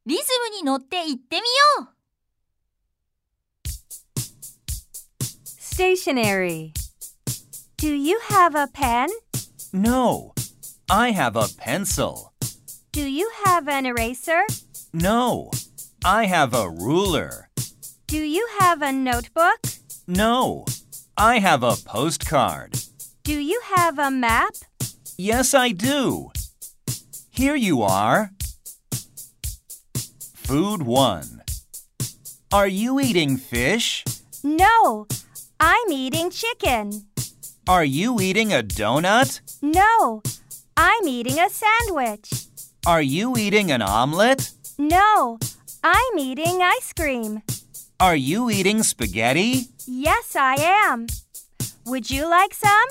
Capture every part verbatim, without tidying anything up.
リズムに乗って言ってみよう。 Stationery. Do you have a pen? No, I have a pencil. Do you have an eraser? No, I have a ruler. Do you have a notebook? No, I have a postcard. Do you have a map? Yes, I do. Here you are. Food one. Are you eating fish? No, I'm eating chicken. Are you eating a donut? No, I'm eating a sandwich. Are you eating an omelet? No, I'm eating ice cream. Are you eating spaghetti? Yes, I am. Would you like some?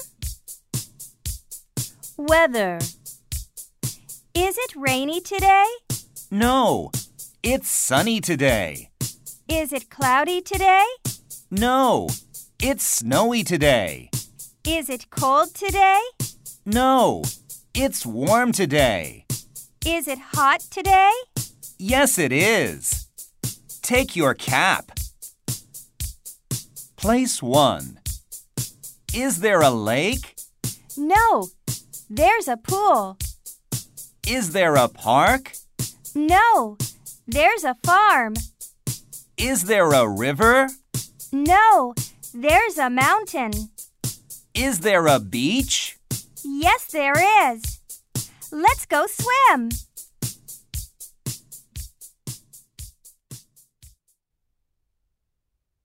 Weather. Is it rainy today? No, it's sunny today. Is it cloudy today? No, it's snowy today. Is it cold today? No, it's warm today. Is it hot today? Yes, it is. Take your cap. Place one. Is there a lake? No, there's a pool. Is there a park? No, there's a farm. Is there a river? No, there's a mountain. Is there a beach? Yes, there is. Let's go swim.